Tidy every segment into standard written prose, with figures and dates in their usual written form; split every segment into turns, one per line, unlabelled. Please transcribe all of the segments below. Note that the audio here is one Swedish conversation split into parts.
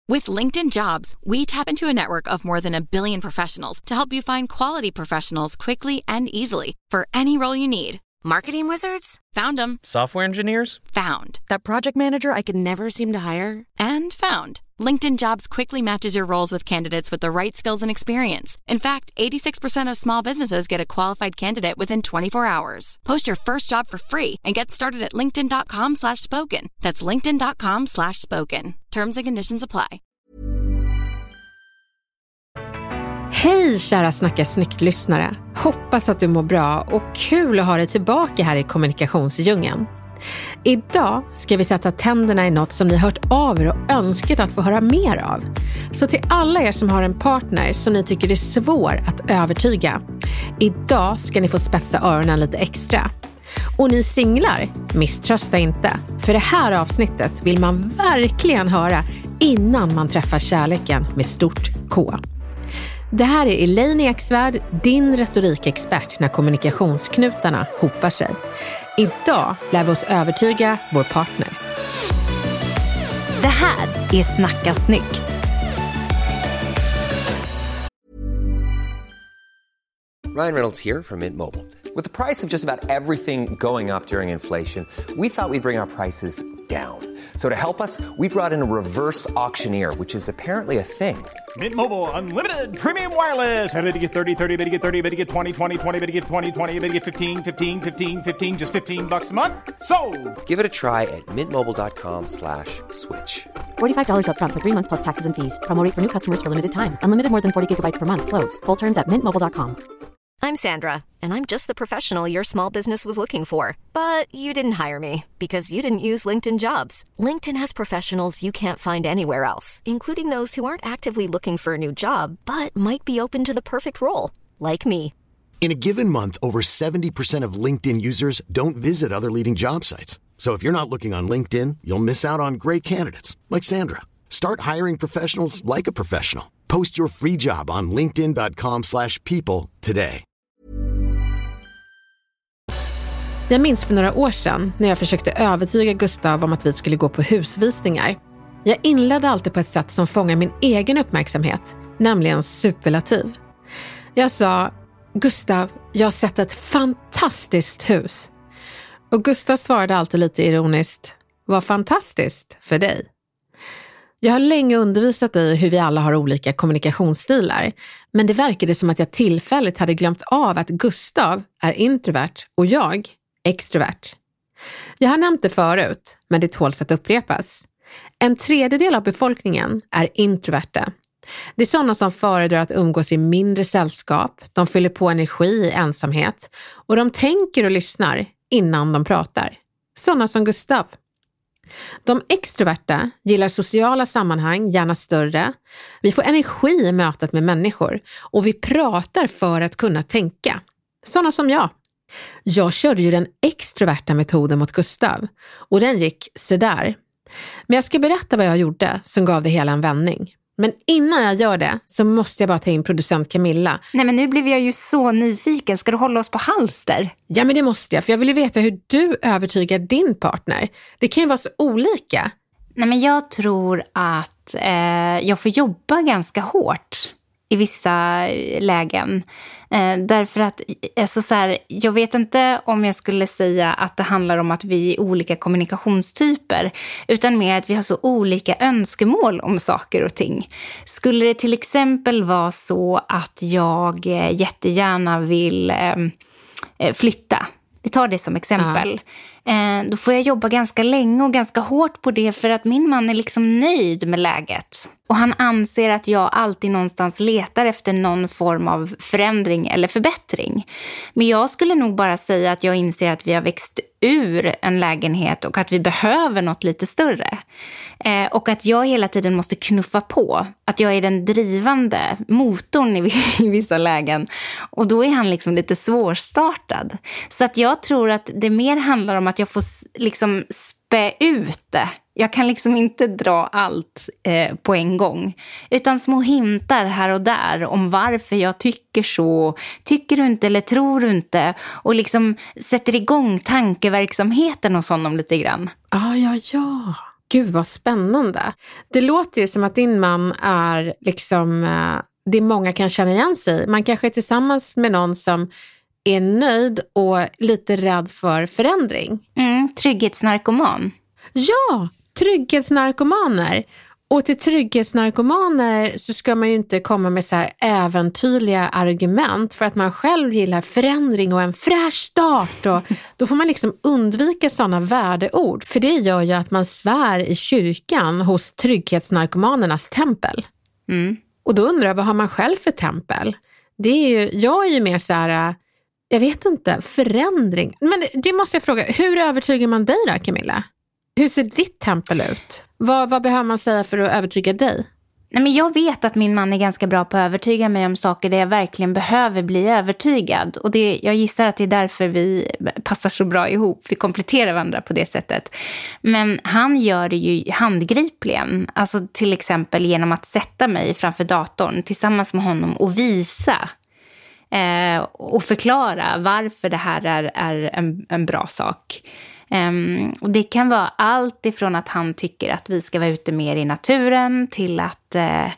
With LinkedIn Jobs, we tap into a network of more than 1 billion professionals to help you find quality professionals quickly and easily for any role you need. Marketing wizards? Found them.
Software engineers?
Found. That project manager I could never seem to hire? And found. LinkedIn Jobs quickly matches your roles with candidates with the right skills and experience. In fact, 86% of small businesses get a qualified candidate within 24 hours. Post your first job for free and get started at linkedin.com/spoken. That's linkedin.com/spoken. Terms and conditions apply.
Hej kära Snacka snyggt-lyssnare. Hoppas att du mår bra och kul att ha dig tillbaka här i kommunikationsdjungeln. Idag ska vi sätta tänderna i något som ni hört av er och önskat att få höra mer av. Så till alla er som har en partner som ni tycker är svår att övertyga, idag ska ni få spetsa öronen lite extra. Och ni singlar, misströsta inte. För det här avsnittet vill man verkligen höra innan man träffar kärleken med stort K. Det här är Elaine Eksvärd, din retorikexpert när kommunikationsknutarna hopar sig. Idag lär vi oss övertyga vår partner.
Det här är Snacka snyggt.
Ryan Reynolds here from Mint Mobile. With the price of just about everything going up during inflation, we thought we'd bring our prices down. So to help us, we brought in a reverse auctioneer, which is apparently a thing.
Mint Mobile Unlimited Premium Wireless. How to get 30, 30, bit to get 30, bit to get 20, 20, 20, bit to get 20, 20, bit to get 15, 15, 15, 15, just $15 a month? Sold!
Give it a try at mintmobile.com/switch.
$45 up front for 3 months plus taxes and fees. Promo rate for new customers for limited time. Unlimited more than 40 gigabytes per month. Slows full terms at mintmobile.com.
I'm Sandra, and I'm just the professional your small business was looking for. But you didn't hire me because you didn't use LinkedIn Jobs. LinkedIn has professionals you can't find anywhere else, including those who aren't actively looking for a new job, but might be open to the perfect role, like me.
In a given month, over 70% of LinkedIn users don't visit other leading job sites. So if you're not looking on LinkedIn, you'll miss out on great candidates, like Sandra. Start hiring professionals like a professional. Post your free job on linkedin.com/people today.
Jag minns för några år sedan när jag försökte övertyga Gustav om att vi skulle gå på husvisningar. Jag inledde alltid på ett sätt som fångar min egen uppmärksamhet, nämligen superlativ. Jag sa, Gustav, jag har sett ett fantastiskt hus. Och Gustav svarade alltid lite ironiskt, vad fantastiskt för dig. Jag har länge undervisat dig hur vi alla har olika kommunikationsstilar, men det verkade som att jag tillfälligt hade glömt av att Gustav är introvert och jag extrovert. Jag har nämnt det förut, men det tåls att upprepas. 1/3 av befolkningen är introverta. Det är sådana som föredrar att umgås i mindre sällskap, de fyller på energi i ensamhet och de tänker och lyssnar innan de pratar. Sådana som Gustav. De extroverta gillar sociala sammanhang, gärna större. Vi får energi i mötet med människor och vi pratar för att kunna tänka. Sådana som jag. Jag körde ju den extroverta metoden mot Gustav och den gick sådär. Men jag ska berätta vad jag gjorde som gav det hela en vändning. Men innan jag gör det så måste jag bara ta in producent Camilla.
Nej, men nu blev jag ju så nyfiken. Ska du hålla oss på halster?
Ja, men det måste jag, för jag vill ju veta hur du övertygar din partner. Det kan ju vara så olika.
Nej, men jag tror att jag får jobba ganska hårt i vissa lägen. Därför att alltså så här, jag vet inte om jag skulle säga att det handlar om att vi är olika kommunikationstyper, utan mer att vi har så olika önskemål om saker och ting. Skulle det till exempel vara så att jag jättegärna vill flytta, vi tar det som exempel. Då får jag jobba ganska länge och ganska hårt på det, för att min man är liksom nöjd med läget. Och han anser att jag alltid någonstans letar efter någon form av förändring eller förbättring. Men jag skulle nog bara säga att jag inser att vi har växt ur en lägenhet och att vi behöver något lite större. Och att jag hela tiden måste knuffa på. Att jag är den drivande motorn i vissa lägen. Och då är han liksom lite svårstartad. Så att jag tror att det mer handlar om att jag får liksom spä ut det. Jag kan liksom inte dra allt på en gång. Utan små hintar här och där om varför jag tycker så. Tycker du inte eller tror du inte? Och liksom sätter igång tankeverksamheten hos honom lite grann.
Ja. Gud vad spännande. Det låter ju som att din man är liksom, det många kan känna igen sig. Man kanske är tillsammans med någon som är nöjd och lite rädd för förändring.
Trygghetsnarkoman.
Ja, trygghetsnarkomaner. Och till trygghetsnarkomaner så ska man ju inte komma med så här äventyrliga argument för att man själv gillar förändring och en fräsch start. Och då får man liksom undvika sådana värdeord. För det gör ju att man svär i kyrkan hos trygghetsnarkomanernas tempel. Och då undrar jag, vad har man själv för tempel? Jag är ju mer så här, jag vet inte, förändring. Men det måste jag fråga, hur övertygar man dig då, Camilla? Hur ser ditt tempel ut? Vad behöver man säga för att övertyga dig?
Nej, men jag vet att min man är ganska bra på att övertyga mig om saker där jag verkligen behöver bli övertygad. Och jag gissar att det är därför vi passar så bra ihop. Vi kompletterar varandra på det sättet. Men han gör det ju handgripligen. Alltså till exempel genom att sätta mig framför datorn tillsammans med honom och visa och förklara varför det här är en bra sak. Och det kan vara allt ifrån att han tycker att vi ska vara ute mer i naturen till att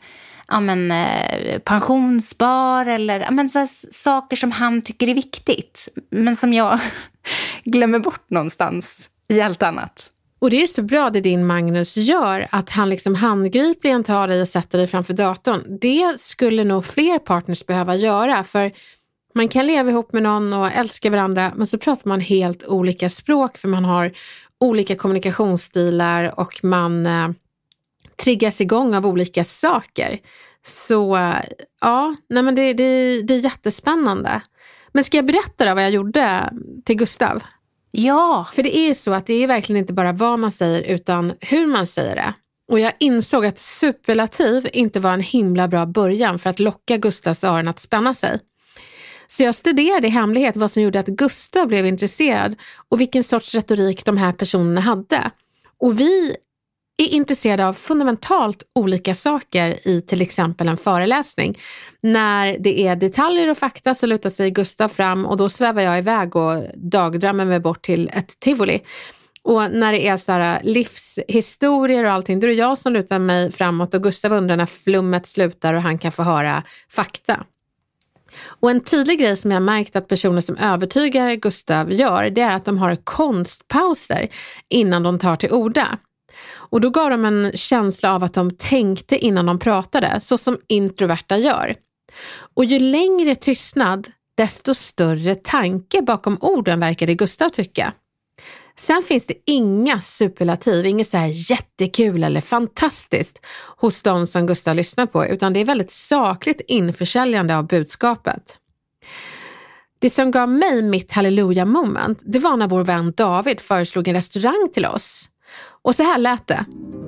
pensionsspar eller så saker som han tycker är viktigt men som jag glömmer bort någonstans i allt annat.
Och det är så bra det din Magnus gör, att han liksom handgripligen tar dig och sätter dig framför datorn. Det skulle nog fler partners behöva göra, för man kan leva ihop med någon och älska varandra, men så pratar man helt olika språk för man har olika kommunikationsstilar och man triggas igång av olika saker. Så ja, nej men det är jättespännande. Men ska jag berätta då vad jag gjorde till Gustav?
Ja.
För det är så att det är verkligen inte bara vad man säger utan hur man säger det. Och jag insåg att superlativ inte var en himla bra början för att locka Gustavs öron att spänna sig. Så jag studerade i hemlighet vad som gjorde att Gustav blev intresserad och vilken sorts retorik de här personerna hade. Och vi är intresserade av fundamentalt olika saker i till exempel en föreläsning. När det är detaljer och fakta så lutar sig Gustav fram och då svävar jag iväg och dagdrömmer mig bort till ett tivoli. Och när det är så här livshistorier och allting, då är det jag som lutar mig framåt och Gustav undrar när flummet slutar och han kan få höra fakta. Och en tydlig grej som jag märkt att personer som övertygar Gustav gör, det är att de har konstpauser innan de tar till orda. Och då gav de en känsla av att de tänkte innan de pratade, så som introverta gör. Och ju längre tystnad, desto större tanke bakom orden verkade Gustav tycka. Sen finns det inga superlativ, inget så här jättekul eller fantastiskt hos de som Gustav lyssnar på, utan det är väldigt sakligt införsäljande av budskapet. Det som gav mig mitt halleluja-moment, det var när vår vän David föreslog en restaurang till oss. Och så här lät det.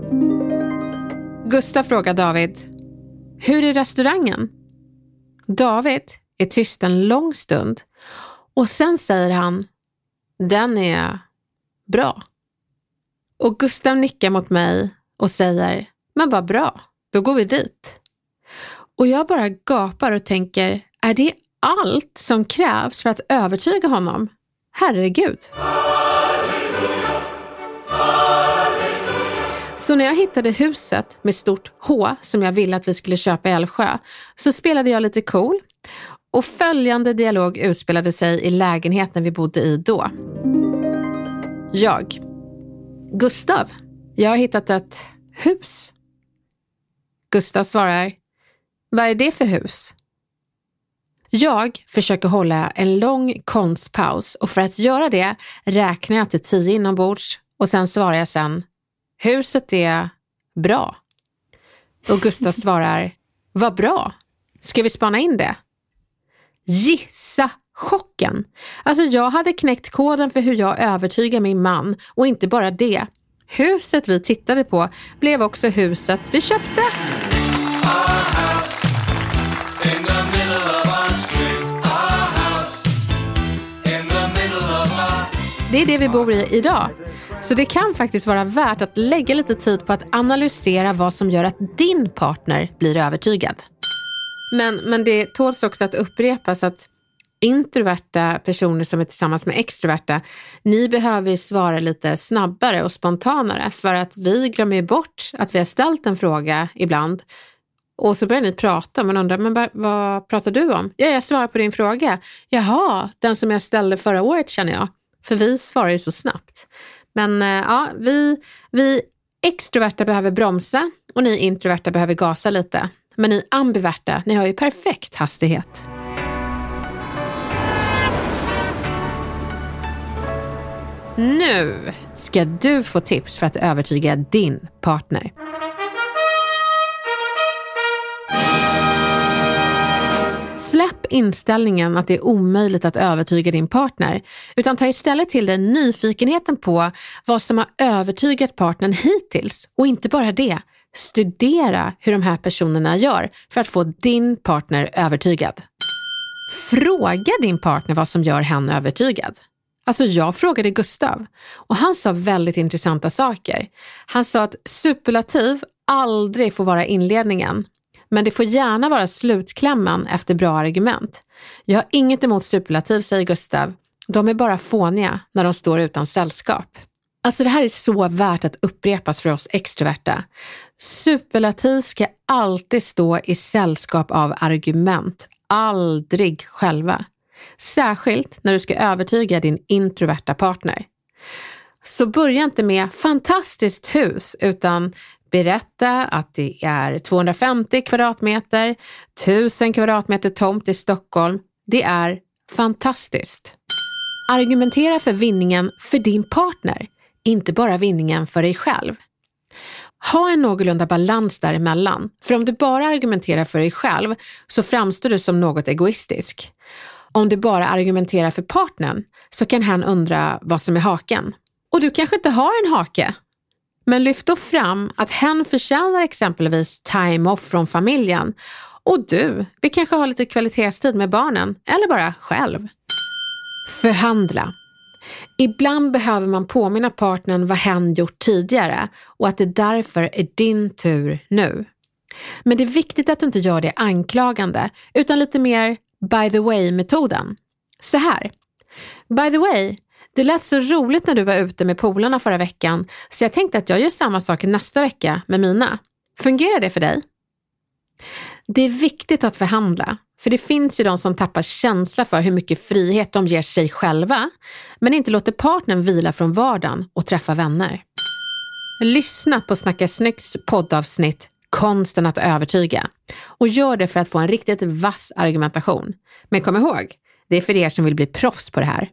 Gustav frågar David, hur är restaurangen? David är tyst en lång stund och sen säger han, den är bra. Och Gustav nickar mot mig och säger, men vad bra, då går vi dit. Och jag bara gapar och tänker, är det allt som krävs för att övertyga honom? Herregud. Så när jag hittade huset med stort H som jag ville att vi skulle köpa i Älvsjö så spelade jag lite cool och följande dialog utspelade sig i lägenheten vi bodde i då. Gustav, jag har hittat ett hus. Gustav svarar, vad är det för hus? Jag försöker hålla en lång konstpaus och för att göra det räknar jag till 10 inombords och sen svarar jag sen, huset är bra. Och Gustav svarar, vad bra, ska vi spana in det? Gissa chocken. Alltså jag hade knäckt koden för hur jag övertygar min man och inte bara det. Huset vi tittade på blev också huset vi köpte. Det är det vi bor i idag. Så det kan faktiskt vara värt att lägga lite tid på att analysera vad som gör att din partner blir övertygad. Men det tåls också att upprepas att Introverta personer som är tillsammans med extroverta, ni behöver svara lite snabbare och spontanare för att vi glömmer bort att vi har ställt en fråga ibland. Och så börjar ni prata, men undrar, men vad pratar du om? Ja, jag svarar på din fråga. Jaha, den som jag ställde förra året känner jag. För vi svarar ju så snabbt. Men ja, vi extroverta behöver bromsa och ni introverta behöver gasa lite. Men ni ambiverta, ni har ju perfekt hastighet. Nu ska du få tips för att övertyga din partner. Släpp inställningen att det är omöjligt att övertyga din partner, utan ta istället till dig nyfikenheten på vad som har övertygat partnern hittills. Och inte bara det, studera hur de här personerna gör för att få din partner övertygad. Fråga din partner vad som gör henne övertygad. Alltså jag frågade Gustav och han sa väldigt intressanta saker. Han sa att superlativ aldrig får vara inledningen. Men det får gärna vara slutklämmen efter bra argument. Jag har inget emot superlativ, säger Gustav. De är bara fåniga när de står utan sällskap. Alltså det här är så värt att upprepas för oss extroverta. Superlativ ska alltid stå i sällskap av argument. Aldrig själva. Särskilt när du ska övertyga din introverta partner. Så börja inte med fantastiskt hus utan berätta att det är 250 kvadratmeter, 1000 kvadratmeter tomt i Stockholm. Det är fantastiskt. Argumentera för vinningen för din partner, inte bara vinningen för dig själv. Ha en någorlunda balans däremellan, för om du bara argumenterar för dig själv så framstår du som något egoistisk. Om du bara argumenterar för partnern så kan han undra vad som är haken. Och du kanske inte har en hake. Men lyft då fram att hen förtjänar exempelvis time off från familjen. Och du vill kanske ha lite kvalitetstid med barnen eller bara själv. Förhandla. Ibland behöver man påminna partnern vad hen gjort tidigare och att det därför är din tur nu. Men det är viktigt att du inte gör det anklagande utan lite mer by the way-metoden. Så här. By the way, det lät så roligt när du var ute med polarna förra veckan så jag tänkte att jag gör samma sak nästa vecka med mina. Fungerar det för dig? Det är viktigt att förhandla, för det finns ju de som tappar känsla för hur mycket frihet de ger sig själva men inte låter partnern vila från vardagen och träffa vänner. Lyssna på Snacka Snyggs poddavsnitt Konsten att övertyga och gör det för att få en riktigt vass argumentation. Men kom ihåg, det är för er som vill bli proffs på det här.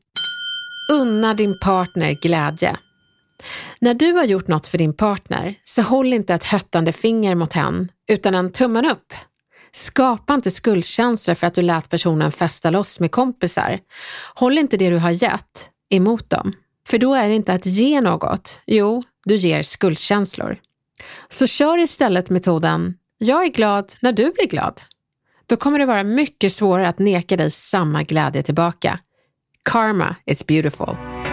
Unna din partner glädje. När du har gjort något för din partner så håll inte ett höttande finger mot hen utan en tummen upp. Skapa inte skuldkänslor för att du lät personen festa loss med kompisar. Håll inte det du har gett emot dem. För då är det inte att ge något. Jo, du ger skuldkänslor. Så kör istället metoden jag är glad när du blir glad. Då kommer det vara mycket svårare att neka dig samma glädje tillbaka. Karma is beautiful.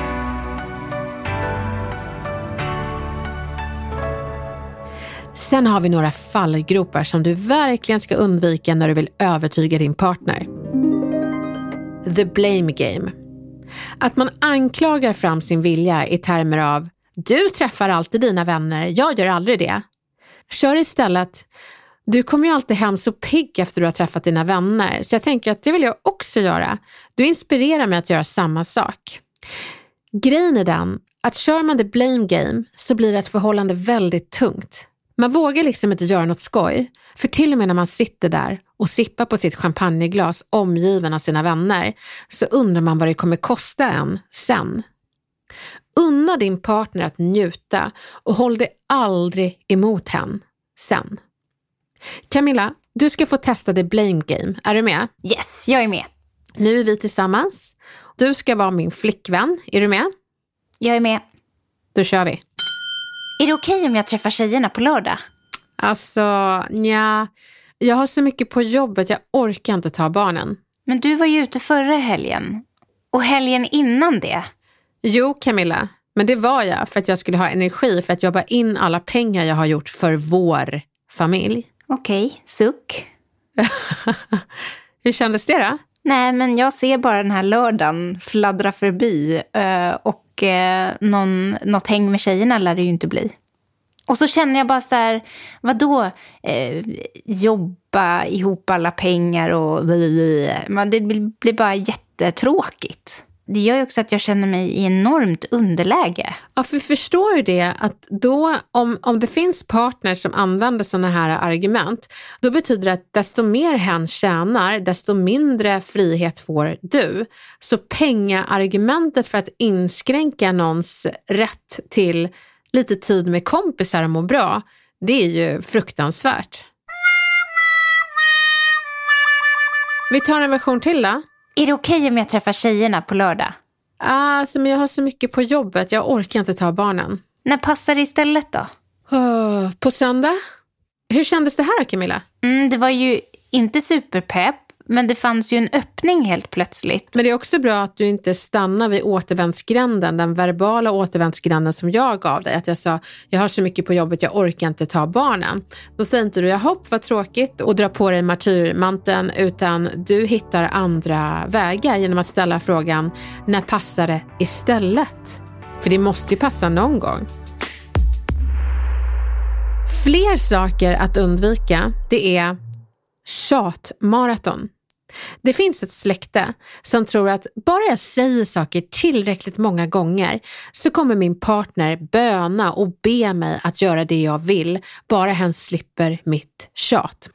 Sen har vi några fallgropar som du verkligen ska undvika när du vill övertyga din partner. The blame game. Att man anklagar fram sin vilja i termer av du träffar alltid dina vänner, jag gör aldrig det. Kör istället du kommer ju alltid hem så pigg efter du har träffat dina vänner så jag tänker att det vill jag också göra. Du inspirerar mig att göra samma sak. Grejen är den att kör man the blame game så blir det ett förhållande väldigt tungt. Man vågar liksom inte göra något skoj. För till och med när man sitter där och sippar på sitt champagneglas omgiven av sina vänner så undrar man vad det kommer kosta en sen. Unna din partner att njuta och håll det aldrig emot henne sen. Camilla, du ska få testa the blame game. Är du med?
Yes, jag är med.
Nu är vi tillsammans. Du ska vara min flickvän. Är du med?
Jag är med.
Då kör vi.
Är det okej om jag träffar tjejerna på lördag?
Alltså, nja. Jag har så mycket på jobbet, jag orkar inte ta barnen.
Men du var ju ute förra helgen. Och helgen innan det.
Jo, Camilla. Men det var jag för att jag skulle ha energi för att jobba in alla pengar jag har gjort för vår familj.
Okej, suck.
Hur kändes det då?
Nej, men jag ser bara den här lördagen fladdra förbi och något häng med tjejerna lär det ju inte bli. Och så känner jag bara så här, vadå jobba ihop alla pengar och det blir bara jättetråkigt. Det gör ju också att jag känner mig i enormt underläge.
Ja, för förstår du det? Att då, om det finns partners som använder såna här argument, då betyder det att desto mer hen tjänar, desto mindre frihet får du. Så pengaargumentet för att inskränka någons rätt till lite tid med kompisar och må bra, det är ju fruktansvärt. Vi tar en version till då.
Är det okej om jag träffar tjejerna på lördag?
Alltså, men jag har så mycket på jobbet. Jag orkar inte ta barnen.
När passar det istället då?
På söndag? Hur kändes det här, Camilla?
Det var ju inte superpepp, men det fanns ju en öppning helt plötsligt.
Men det är också bra att du inte stannar vid återvändsgränden, den verbala återvändsgränden som jag gav dig. Att jag sa, jag har så mycket på jobbet, jag orkar inte ta barnen. Då säger inte du, hopp vad tråkigt, och dra på dig martyrmanteln, utan du hittar andra vägar genom att ställa frågan, när passar det istället? För det måste ju passa någon gång. Fler saker att undvika, det är tjatmaraton. Det finns ett släkte som tror att bara jag säger saker tillräckligt många gånger så kommer min partner böna och be mig att göra det jag vill, bara hen slipper mitt tjat.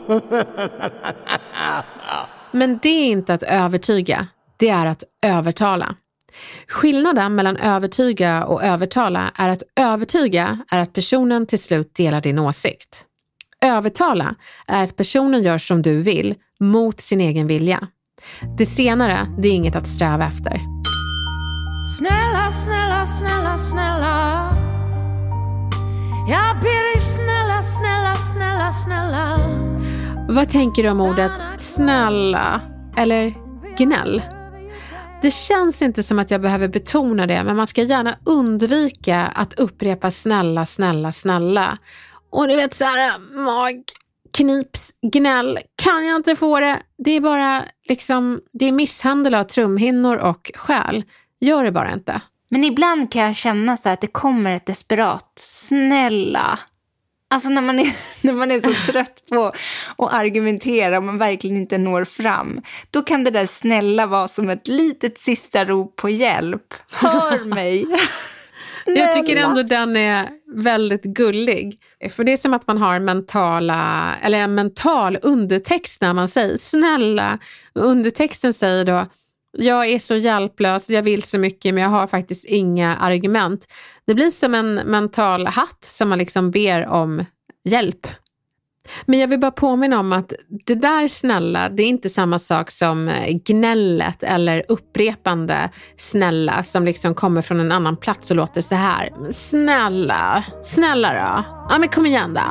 Men det är inte att övertyga, det är att övertala. Skillnaden mellan övertyga och övertala är att övertyga är att personen till slut delar din åsikt. Övertala är att personen gör som du vill mot sin egen vilja. Det senare, det är inget att sträva efter.
Snälla, snälla, snälla, snälla. Jag ber dig snälla, snälla, snälla, snälla.
Vad tänker du om ordet snälla eller gnäll? Det känns inte som att jag behöver betona det, men man ska gärna undvika att upprepa snälla, snälla, snälla. Och du vet så här, knips, gnäll, kan jag inte få det? Det är bara liksom, det är misshandel av trumhinnor och själ. Gör det bara inte.
Men ibland kan jag känna så att det kommer ett desperat snälla. Alltså när man är så trött på att argumentera och man verkligen inte når fram, då kan det där snälla vara som ett litet sista rop på hjälp. Hör mig. Snälla.
Jag tycker ändå den är väldigt gullig. För det är som att man har en mental undertext när man säger snälla. Undertexten säger då, jag är så hjälplös, jag vill så mycket men jag har faktiskt inga argument. Det blir som en mental hatt som man liksom ber om hjälp. Men jag vill bara påminna om att det där snälla, det är inte samma sak som gnället eller upprepande snälla som liksom kommer från en annan plats och låter så här. Snälla då. Ja, men kom igen då.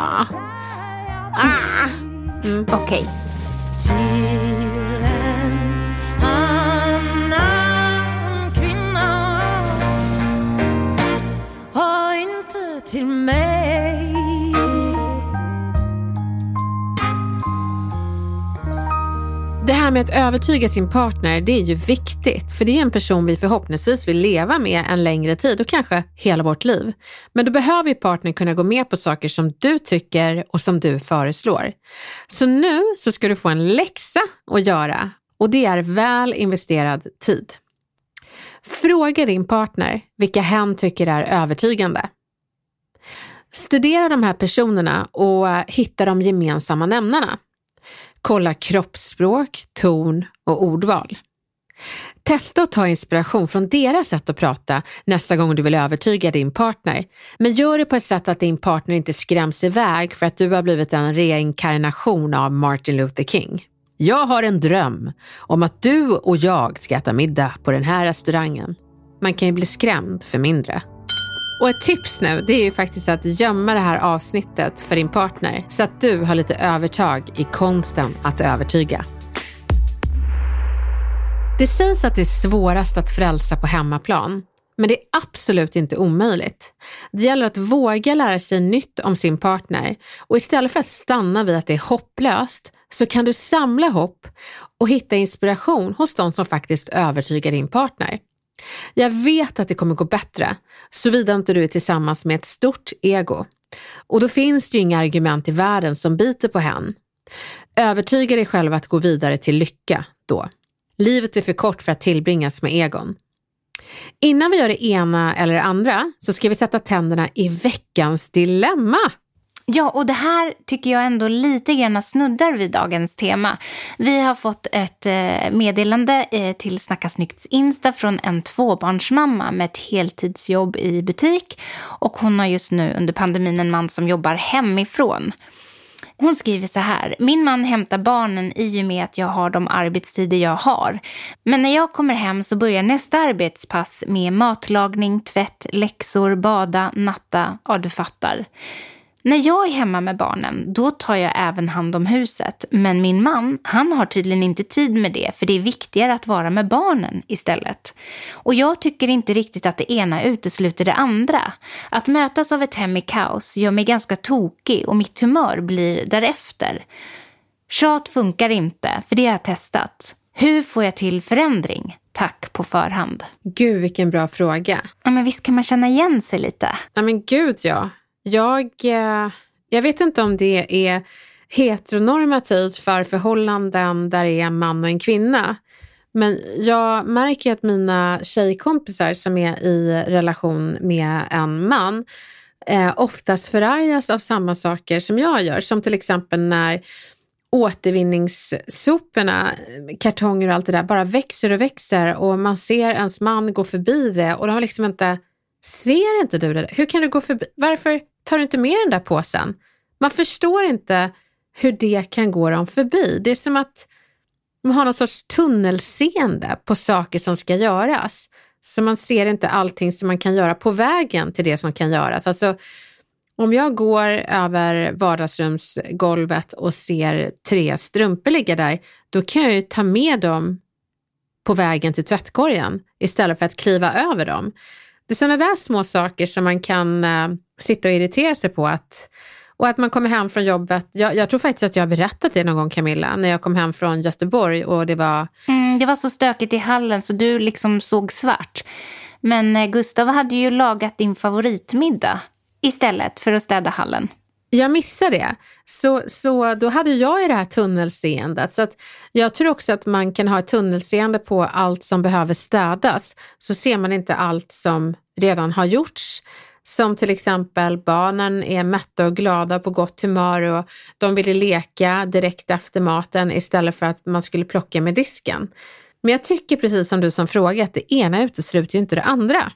Okej.
Till en annan kvinna och inte till mig.
Det här med att övertyga sin partner, det är ju viktigt. För det är en person vi förhoppningsvis vill leva med en längre tid och kanske hela vårt liv. Men då behöver ju partnern kunna gå med på saker som du tycker och som du föreslår. Så nu så ska du få en läxa att göra, och det är väl investerad tid. Fråga din partner vilka hen tycker är övertygande. Studera de här personerna och hitta de gemensamma nämnarna. Kolla kroppsspråk, ton och ordval. Testa att ta inspiration från deras sätt att prata nästa gång du vill övertyga din partner. Men gör det på ett sätt att din partner inte skräms iväg för att du har blivit en reinkarnation av Martin Luther King. Jag har en dröm om att du och jag ska äta middag på den här restaurangen. Man kan ju bli skrämd för mindre. Och ett tips nu, det är ju faktiskt att gömma det här avsnittet för din partner så att du har lite övertag i konsten att övertyga. Det sägs att det är svårast att frälsa på hemmaplan. Men det är absolut inte omöjligt. Det gäller att våga lära sig nytt om sin partner. Och istället för att stanna vid att det är hopplöst så kan du samla hopp och hitta inspiration hos de som faktiskt övertygar din partner. Jag vet att det kommer gå bättre, såvida inte du är tillsammans med ett stort ego. Och då finns det ju inga argument i världen som biter på hen. Övertyga dig själv att gå vidare till lycka då. Livet är för kort för att tillbringas med egon. Innan vi gör det ena eller det andra så ska vi sätta tänderna i veckans dilemma.
Ja, och det här tycker jag ändå lite grann snuddar vid dagens tema. Vi har fått ett meddelande till Snacka Snyggts Insta från en tvåbarnsmamma med ett heltidsjobb i butik. Och hon har just nu under pandemin en man som jobbar hemifrån. Hon skriver så här: min man hämtar barnen i och med att jag har de arbetstider jag har. Men när jag kommer hem så börjar nästa arbetspass med matlagning, tvätt, läxor, bada, natta. Ja, du fattar. När jag är hemma med barnen, då tar jag även hand om huset. Men min man, han har tydligen inte tid med det, för det är viktigare att vara med barnen istället. Och jag tycker inte riktigt att det ena utesluter det andra. Att mötas av ett hem i kaos gör mig ganska tokig och mitt humör blir därefter. Tjat funkar inte, för det har jag testat. Hur får jag till förändring? Tack på förhand.
Gud, vilken bra fråga.
Ja, men visst kan man känna igen sig lite?
Ja, men gud ja. Jag vet inte om det är heteronormativt för förhållanden där det är en man och en kvinna. Men jag märker att mina tjejkompisar som är i relation med en man oftast förargas av samma saker som jag gör. Som till exempel när återvinningssoporna, kartonger och allt det där bara växer och växer. Och man ser ens man gå förbi det och de har liksom inte... Ser inte du det? Hur kan du gå förbi? Varför tar du inte med den där påsen? Man förstår inte hur det kan gå dem förbi. Det är som att man har någon sorts tunnelseende på saker som ska göras. Så man ser inte allting som man kan göra på vägen till det som kan göras. Alltså, om jag går över vardagsrumsgolvet och ser 3 strumpor ligga där, då kan jag ju ta med dem på vägen till tvättkorgen istället för att kliva över dem. Det är sådana där små saker som man kan sitta och irritera sig på. Och att man kommer hem från jobbet. Jag tror faktiskt att jag har berättat det någon gång, Camilla. När jag kom hem från Göteborg och det var...
Det var så stökigt i hallen så du liksom såg svart. Men Gustav hade ju lagat din favoritmiddag istället för att städa hallen.
Jag missade det. Så då hade jag ju det här tunnelseendet. Så att jag tror också att man kan ha ett tunnelseende på allt som behöver städas. Så ser man inte allt som redan har gjorts. Som till exempel barnen är mätta och glada på gott humör och de ville leka direkt efter maten istället för att man skulle plocka med disken. Men jag tycker precis som du som frågar att det ena utesluter ju inte det andra.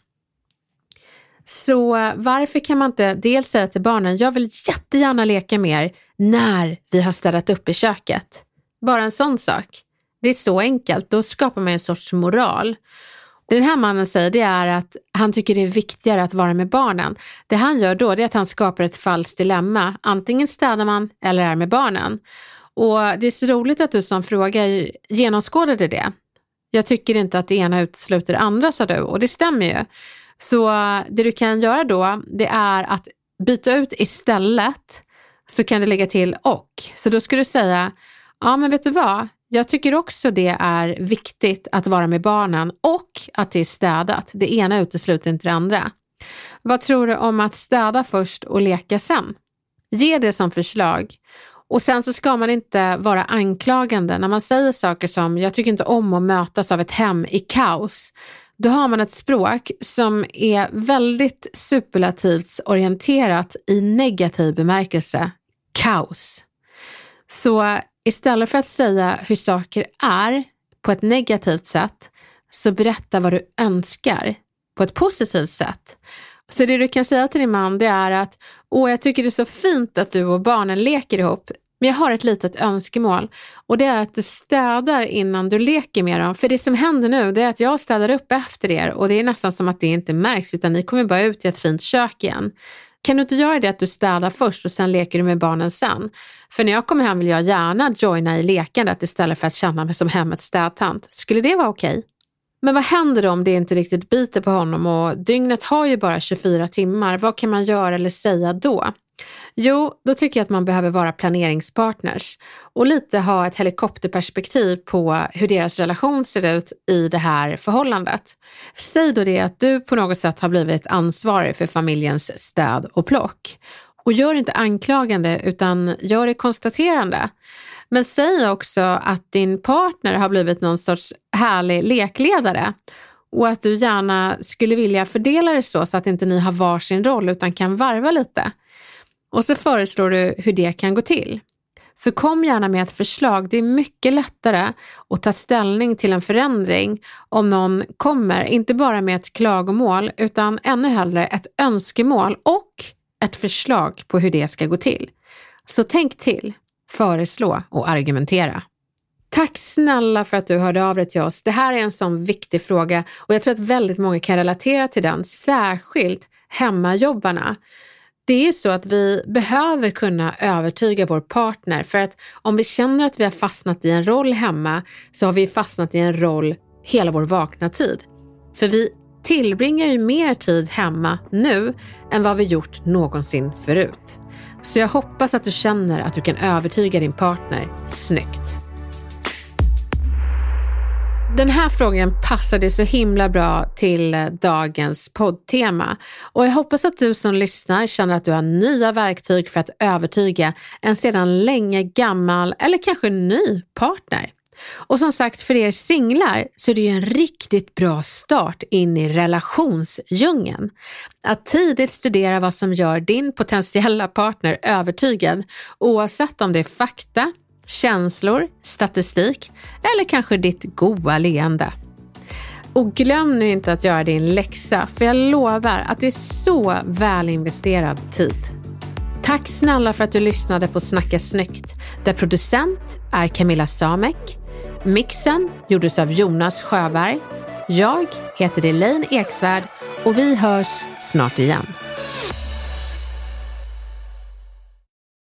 Så varför kan man inte dels säga till barnen, jag vill jättegärna leka med er när vi har städat upp i köket. Bara en sån sak. Det är så enkelt, då skapar man en sorts moral. Det den här mannen säger det är att han tycker det är viktigare att vara med barnen. Det han gör då det är att han skapar ett falskt dilemma. Antingen städar man eller är med barnen. Och det är så roligt att du som frågar genomskådade det. Jag tycker inte att det ena utesluter det andra, sa du. Och det stämmer ju. Så det du kan göra då det är att byta ut istället så kan det lägga till och. Så då ska du säga, ja men vet du vad? Jag tycker också det är viktigt att vara med barnen och att det är städat. Det ena utesluter inte det andra. Vad tror du om att städa först och leka sen? Ge det som förslag. Och sen så ska man inte vara anklagande. När man säger saker som, jag tycker inte om att mötas av ett hem i kaos. Då har man ett språk som är väldigt superlativt orienterat i negativ bemärkelse. Kaos. Så istället för att säga hur saker är på ett negativt sätt så berätta vad du önskar på ett positivt sätt. Så det du kan säga till din man det är att jag tycker det är så fint att du och barnen leker ihop. Men jag har ett litet önskemål och det är att du städar innan du leker med dem. För det som händer nu det är att jag städar upp efter er och det är nästan som att det inte märks utan ni kommer bara ut i ett fint kök igen. Kan du inte göra det att du städar först och sen leker du med barnen sen? För när jag kommer hem vill jag gärna joina i lekandet istället för att känna mig som hemmets städtant. Skulle det vara okej? Men vad händer då om det inte riktigt biter på honom och dygnet har ju bara 24 timmar? Vad kan man göra eller säga då? Jo, då tycker jag att man behöver vara planeringspartners och lite ha ett helikopterperspektiv på hur deras relation ser ut i det här förhållandet. Säg då det att du på något sätt har blivit ansvarig för familjens städ och plock. Och gör inte anklagande utan gör det konstaterande. Men säg också att din partner har blivit någon sorts härlig lekledare och att du gärna skulle vilja fördela det så att inte ni har varsin roll utan kan varva lite. Och så föreslår du hur det kan gå till. Så kom gärna med ett förslag. Det är mycket lättare att ta ställning till en förändring om någon kommer, inte bara med ett klagomål utan ännu hellre ett önskemål och ett förslag på hur det ska gå till. Så tänk till, föreslå och argumentera. Tack snälla för att du hörde av dig till oss. Det här är en sån viktig fråga och jag tror att väldigt många kan relatera till den, särskilt hemmajobbarna. Det är ju så att vi behöver kunna övertyga vår partner för att om vi känner att vi har fastnat i en roll hemma så har vi fastnat i en roll hela vår vakna tid. För vi tillbringar ju mer tid hemma nu än vad vi gjort någonsin förut. Så jag hoppas att du känner att du kan övertyga din partner snyggt. Den här frågan passade så himla bra till dagens poddtema och jag hoppas att du som lyssnar känner att du har nya verktyg för att övertyga en sedan länge gammal eller kanske ny partner. Och som sagt, för er singlar så är det ju en riktigt bra start in i relationsdjungeln. Att tidigt studera vad som gör din potentiella partner övertygad, oavsett om det är fakta, känslor, statistik eller kanske ditt goda leende. Och glöm nu inte att göra din läxa, för jag lovar att det är så väl investerad tid. Tack snälla för att du lyssnade på Snacka snyggt, där producent är Camilla Samek. Mixen gjordes av Jonas Sjöberg. Jag heter Elaine Eksvärd och vi hörs snart igen.